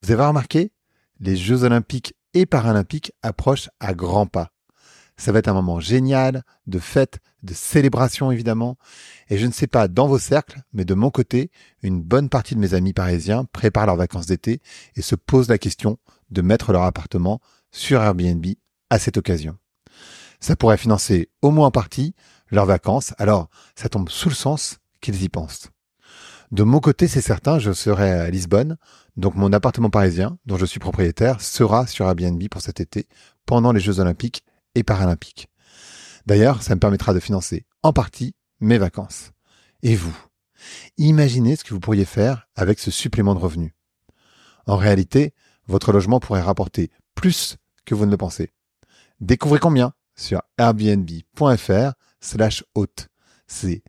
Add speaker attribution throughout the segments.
Speaker 1: Vous avez remarqué, les Jeux Olympiques et Paralympiques approchent à grands pas. Ça va être un moment génial, de fête, de célébration évidemment. Et je ne sais pas dans vos cercles, mais de mon côté, une bonne partie de mes amis parisiens préparent leurs vacances d'été et se posent la question de mettre leur appartement sur Airbnb à cette occasion. Ça pourrait financer au moins en partie leurs vacances, alors ça tombe sous le sens qu'ils y pensent. De mon côté, c'est certain, je serai à Lisbonne, donc mon appartement parisien, dont je suis propriétaire, sera sur Airbnb pour cet été, pendant les Jeux Olympiques et Paralympiques. D'ailleurs, ça me permettra de financer en partie mes vacances. Et vous, imaginez ce que vous pourriez faire avec ce supplément de revenus. En réalité, votre logement pourrait rapporter plus que vous ne le pensez. Découvrez combien sur airbnb.fr/hôte. C'est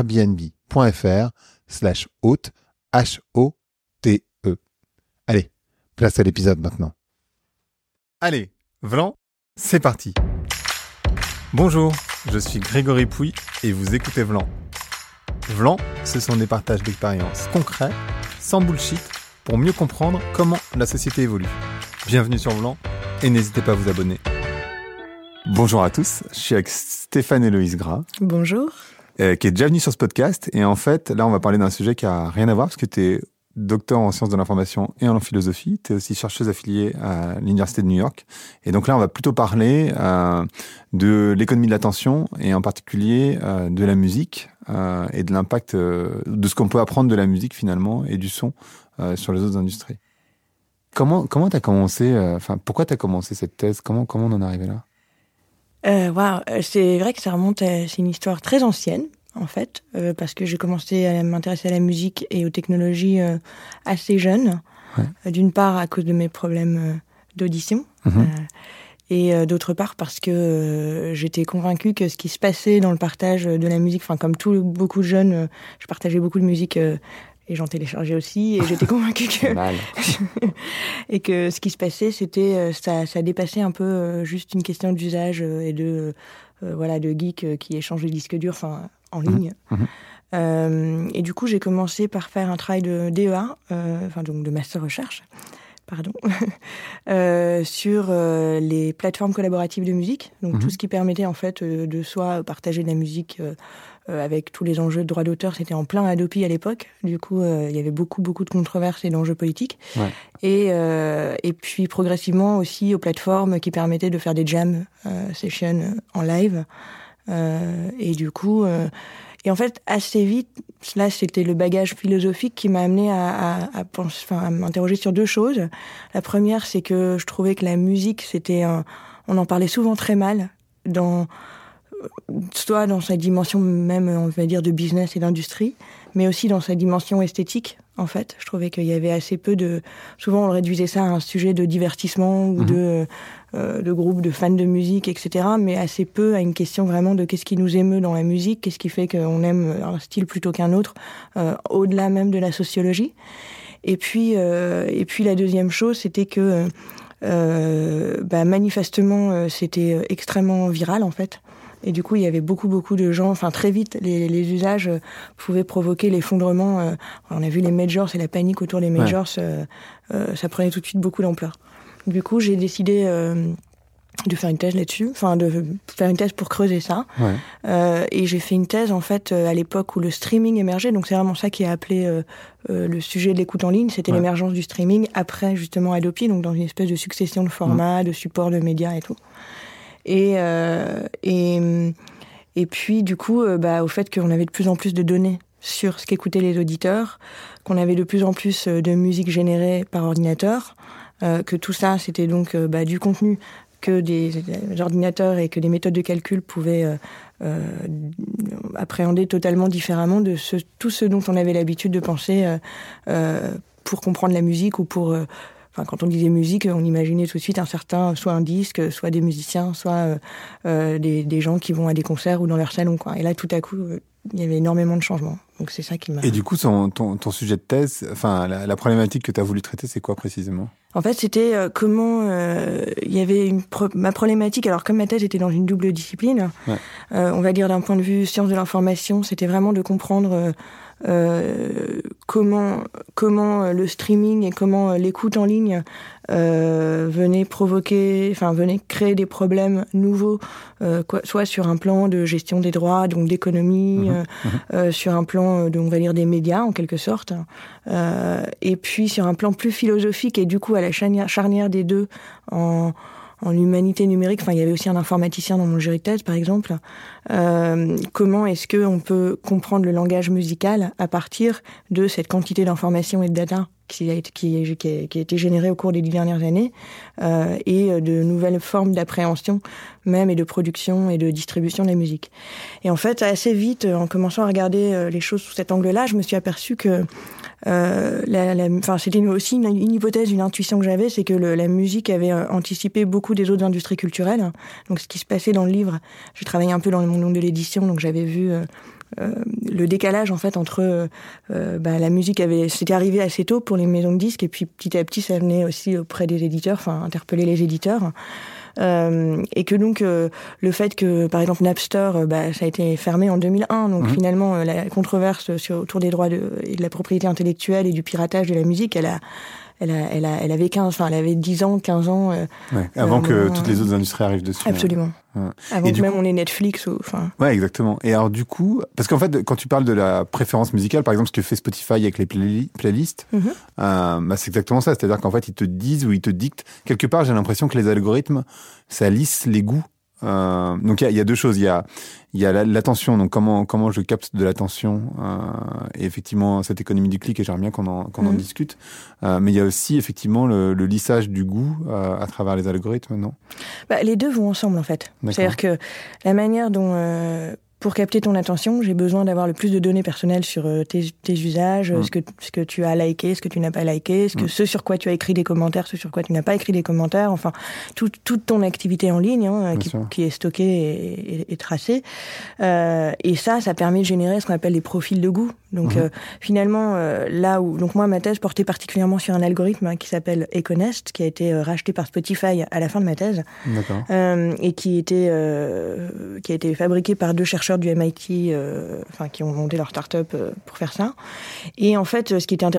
Speaker 1: airbnb.fr/hôte, H-O-T-E. Allez, place à l'épisode maintenant.
Speaker 2: Allez, Vlan, c'est parti. Bonjour, je suis Grégory Pouy et vous écoutez Vlan. Vlan, ce sont des partages d'expériences concrets, sans bullshit, pour mieux comprendre comment la société évolue. Bienvenue sur Vlan et n'hésitez pas à vous abonner. Bonjour à tous, je suis avec Stéphane Héloïse Gras.
Speaker 3: Bonjour.
Speaker 2: Qui est déjà venu sur ce podcast. Et en fait, là, on va parler d'un sujet qui a rien à voir parce que tu es docteur en sciences de l'information et en philosophie. Tu es aussi chercheuse affiliée à l'Université de New York. Et donc là, on va plutôt parler de l'économie de l'attention et en particulier de la musique et de l'impact de ce qu'on peut apprendre de la musique finalement et du son sur les autres industries. Comment tu as commencé, pourquoi tu as commencé cette thèse? Comment on en est arrivé là?
Speaker 3: C'est vrai que ça remonte c'est une histoire très ancienne, en fait, parce que j'ai commencé à m'intéresser à la musique et aux technologies assez jeune. Ouais. D'une part, à cause de mes problèmes d'audition, et d'autre part, parce que j'étais convaincue que ce qui se passait dans le partage de la musique, comme beaucoup de jeunes, je partageais beaucoup de musique et j'en téléchargeais aussi, et j'étais convaincue que et que ce qui se passait, c'était ça dépassait un peu juste une question d'usage et de geeks qui échangent des disques durs en ligne. Et du coup, j'ai commencé par faire un travail de DEA, donc de master recherche, sur les plateformes collaboratives de musique, donc tout ce qui permettait en fait de soit partager de la musique avec tous les enjeux de droit d'auteur. C'était en plein Adopi à l'époque, du coup il y avait beaucoup de controverses et d'enjeux politiques, et puis progressivement aussi aux plateformes qui permettaient de faire des jam sessions en live, et du coup et en fait, assez vite, là, c'était le bagage philosophique qui m'a amené à m'interroger sur deux choses. La première, c'est que je trouvais que la musique, on en parlait souvent très mal, soit dans sa dimension même, on va dire, de business et d'industrie, mais aussi dans sa dimension esthétique, en fait. Je trouvais qu'il y avait assez peu souvent, on réduisait ça à un sujet de divertissement ou de groupes de fans de musique, etc., mais assez peu à une question vraiment de qu'est-ce qui nous émeut dans la musique, qu'est-ce qui fait qu'on aime un style plutôt qu'un autre, au-delà même de la sociologie. Et puis la deuxième chose, c'était que manifestement, c'était extrêmement viral, en fait. Et du coup, il y avait beaucoup de gens. Très vite, les usages pouvaient provoquer l'effondrement. On a vu les majors et la panique autour des majors. Ça prenait tout de suite beaucoup d'ampleur. Du coup, j'ai décidé de faire une thèse là-dessus. De faire une thèse pour creuser ça. Et j'ai fait une thèse, en fait, à l'époque où le streaming émergeait. Donc, c'est vraiment ça qui a appelé le sujet de l'écoute en ligne. C'était l'émergence du streaming après, justement, Adopi. Donc, dans une espèce de succession de formats, de supports de médias et tout. Et puis du coup au fait qu'on avait de plus en plus de données sur ce qu'écoutaient les auditeurs, qu'on avait de plus en plus de musique générée par ordinateur, que tout ça c'était donc du contenu que des ordinateurs et que des méthodes de calcul pouvaient appréhender totalement différemment de tout ce dont on avait l'habitude de penser pour comprendre la musique ou pour quand on disait musique, on imaginait tout de suite soit un disque, soit des musiciens, soit des gens qui vont à des concerts ou dans leur salon, quoi. Et là, tout à coup, il y avait énormément de changements. Donc c'est ça qui m'a...
Speaker 2: Et du coup, ton sujet de thèse, la problématique que tu as voulu traiter, c'est quoi précisément?
Speaker 3: En fait, c'était comment il y avait ma problématique. Alors, comme ma thèse était dans une double discipline, on va dire d'un point de vue sciences de l'information, c'était vraiment de comprendre comment le streaming et comment l'écoute en ligne venait créer des problèmes nouveaux, soit sur un plan de gestion des droits, donc d'économie, sur un plan, on va dire, des médias, en quelque sorte, et puis sur un plan plus philosophique, et du coup à la charnière des deux, en humanité numérique. Enfin, il y avait aussi un informaticien dans mon jury de thèse, par exemple. Comment est-ce qu'on peut comprendre le langage musical à partir de cette quantité d'informations et de data qui a été générée au cours des 10 dernières années, et de nouvelles formes d'appréhension même, et de production et de distribution de la musique. Et en fait, assez vite, en commençant à regarder les choses sous cet angle-là, je me suis aperçue que c'était aussi une hypothèse, une intuition que j'avais, c'est que la musique avait anticipé beaucoup des autres industries culturelles. Donc ce qui se passait dans le livre, j'ai travaillé un peu dans le monde de l'édition, donc j'avais vu le décalage en fait entre la musique c'était arrivé assez tôt pour les maisons de disques, et puis petit à petit ça venait aussi auprès des éditeurs, enfin interpeller les éditeurs. Et que donc le fait que par exemple Napster ça a été fermé en 2001, donc finalement la controverse autour des droits et de la propriété intellectuelle et du piratage de la musique, elle avait 10 ans, 15 ans.
Speaker 2: Avant que toutes les autres industries arrivent dessus.
Speaker 3: Absolument. Avant que même on ait Netflix.
Speaker 2: Ouais, exactement. Et alors du coup, parce qu'en fait, quand tu parles de la préférence musicale, par exemple, ce que fait Spotify avec les playlists, c'est exactement ça. C'est-à-dire qu'en fait, ils te disent ou ils te dictent. Quelque part, j'ai l'impression que les algorithmes, ça lisse les goûts. Donc il y a deux choses. Il y a l'attention. Donc comment je capte de l'attention, et effectivement cette économie du clic. Et j'aimerais bien qu'on en discute. Mais il y a aussi effectivement le lissage du goût à travers les algorithmes, non ?
Speaker 3: Les deux vont ensemble en fait. D'accord. C'est-à-dire que la manière dont pour capter ton attention, j'ai besoin d'avoir le plus de données personnelles sur tes usages, ce que tu as liké, ce que tu n'as pas liké, ce sur quoi tu as écrit des commentaires, ce sur quoi tu n'as pas écrit des commentaires, enfin toute ton activité en ligne qui est stockée et tracée. Et ça permet de générer ce qu'on appelle des profils de goût. Donc finalement, donc moi ma thèse portait particulièrement sur un algorithme qui s'appelle Econest, qui a été racheté par Spotify à la fin de ma thèse.
Speaker 2: D'accord.
Speaker 3: Et qui a été fabriqué par 2 chercheurs du MIT, qui ont monté leur start-up pour faire ça. Et en fait, ce qui était intéressant,